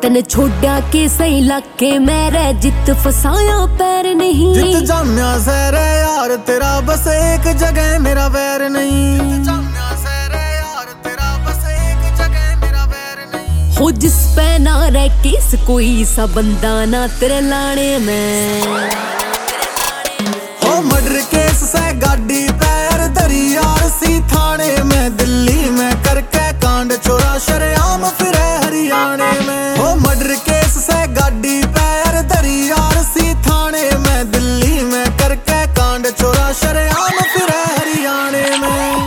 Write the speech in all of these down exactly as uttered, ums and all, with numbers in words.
तन छोड़ा के सही लाके मेरे जित फसाया पैर नहीं। जित जाम्या सैर यार तेरा बस एक जगह मेरा वैर नहीं। जित जाम्या सैर यार तेरा बस एक जगह मेरा वैर नहीं। हो जिस पे ना रह किस कोई सा बंदा ना तेरे लाने में। हो मर्डर केस से गाड़ी पैर धरी यार सी थाने में। दिल्ली में करके कांड चोरा शरेआम फिरे हरियाणे में। हो मर्डर केस से गाड़ी पैर धरी यार सी थाने में। दिल्ली में करके कांड चोरा शरेआम फिरे हरियाणे में।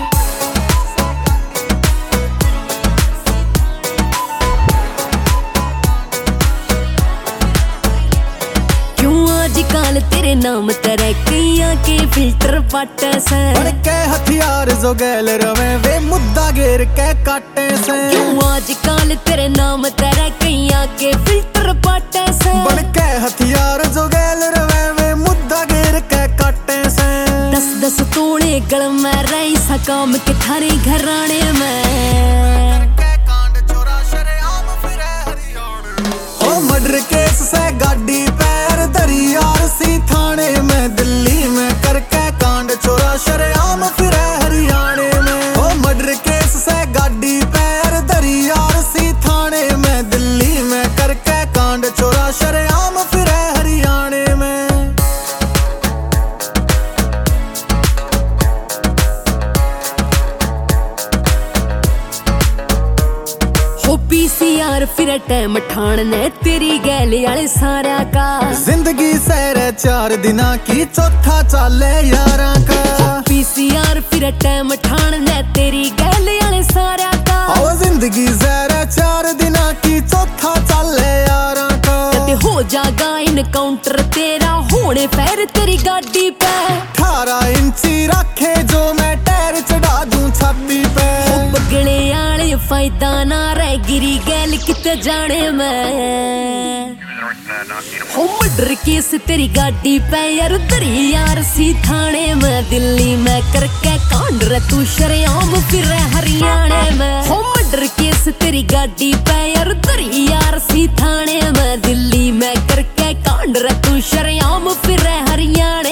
आजकल तेरे नाम तेरे कैया के फिल्टर पाटे से। बन के हथियार जो गैल रवे वे मुद्दा घेर के काटे से। क्यों आजकल तेरे नाम तेरे कैया के फिल्टर पाटे से। बन के हथियार जो गैल रवे वे मुद्दा घेर के काटे से। दस दस तोड़े गल में रही सा काम के थारे घराने में। कांड चोरा शरेआम फिरे हरियाणे में। हो मर्डर केस से गाड़ी पैर धरी यार सी थाने में। दिल्ली में करके कांड चोरा शरेआम फिरे हरियाणे में। हो मर्डर केस से गाड़ी पैर धरी यार सी थाने में। दिल्ली में करके कांड चोरा शरेआम फिरे हरियाणे में। हो पीसीआर फिर टाइम ठाणने तेरी गैली आले सारा का। जिंदगी सैर चार दिना की चौथा चाले यारा का। पीसीआर फिर टाइम ठाणने तेरी गैली आले सारा का। ओ जिंदगी सैर चार दिना की चौथा चाले यारा का। ते हो जागा इनकाउंटर तेरा होने पैर तेरी गाड़ी पे। अठारह इंची रखे जो मैं टैर चढ़ा दूं छाती पे। बगड़े आले फायदा ना रह गिरी गैल किते जाने में। हो मर्डर केस तेरी गाड़ी पे यार धरी यार सी थाने में। दिल्ली में करके कांड रे तू शरेआम फिर हरियाणे में। हो मर्डर केस तेरी गाड़ी पे यार धरी यार सी थाने में। दिल्ली में करके कांड रे तू शरेआम फिर हरियाणे